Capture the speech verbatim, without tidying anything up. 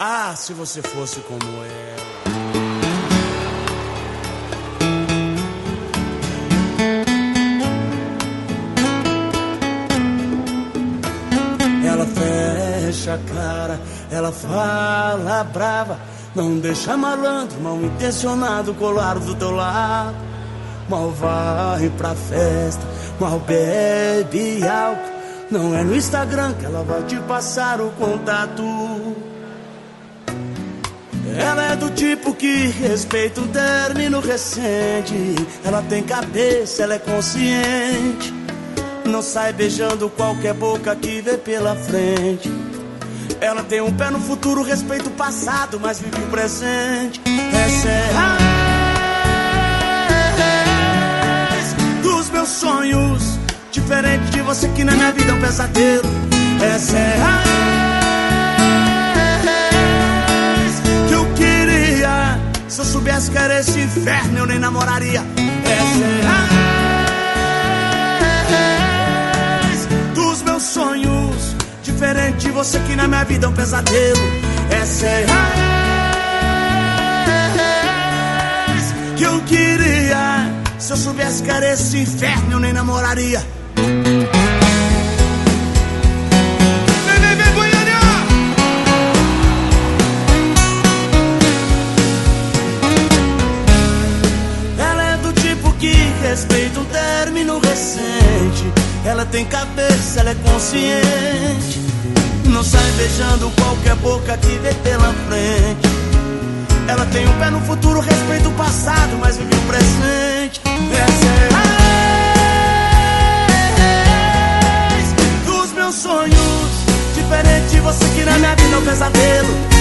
Ah, se você fosse como ela. Ela fecha a cara, ela fala brava, não deixa malandro, mal intencionado colar do teu lado. Mal vai pra festa, mal bebe álcool. Não é no Instagram que ela vai te passar o contato. Ela é do tipo que respeita um término recente. Ela tem cabeça, ela é consciente. Não sai beijando qualquer boca que vê pela frente. Ela tem um pé no futuro, respeita o passado, mas vive o presente. Essa é a ex dos meus sonhos, diferente de você que na minha vida é um pesadelo. Essa é a ex que eu queria. Se eu soubesse que era esse inferno, eu nem namoraria. Essa é a ex dos meus sonhos, diferente de você que na minha vida é um pesadelo. Essa é a ex que eu queria. Se eu soubesse que era esse inferno, eu nem namoraria. Vem, vem, vem, Goiânia! Ela é do tipo que respeita um término recente. Ela tem cabeça, ela é consciente. Não sai beijando qualquer boca que vê pela frente. Ela tem um pé no futuro, respeita o passado, mas vive o presente. Essa é a ex dos meus sonhos, diferente de você que na minha vida é um pesadelo.